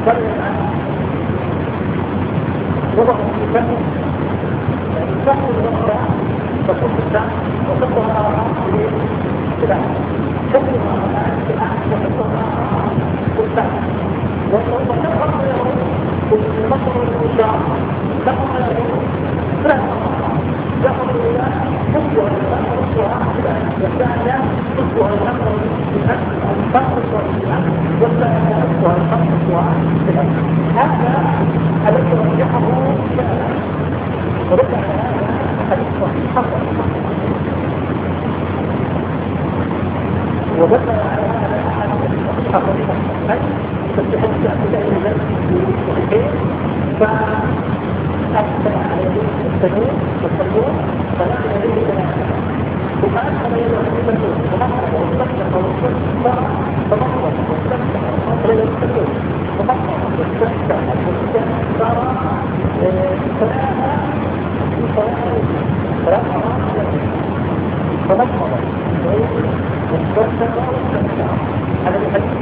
وضع في فهم يعني فهم الأخرى تكون بالسعر وتقوها بالسلاح تقوها بالسلاح وتقوها بالسعر وسوف تفهم المصر والمشاعر تقوها ثلاث يأخذ إلى حسوة الأمر والثانية حسوة الأمر الفقر والإسلام والثانية حسوة الفقر والإسلام هذا الذي رجحه شأنا ورجع هذا حديث حصل وبدأ على هذا الأحاديث حصلها أي تستحق أبدأ إلى ذلك فأكثر عليه السنون والسنون فلا يدري ثلاثة ثم أدخل يده في السنون ومحرق واستخدم واستخدم فمحرق واستخدم وأدخل يده في السنون ومحرق واستخدم واستخدم صار ثلاثة فمحرق واستخدم واستخدم هذا الحديث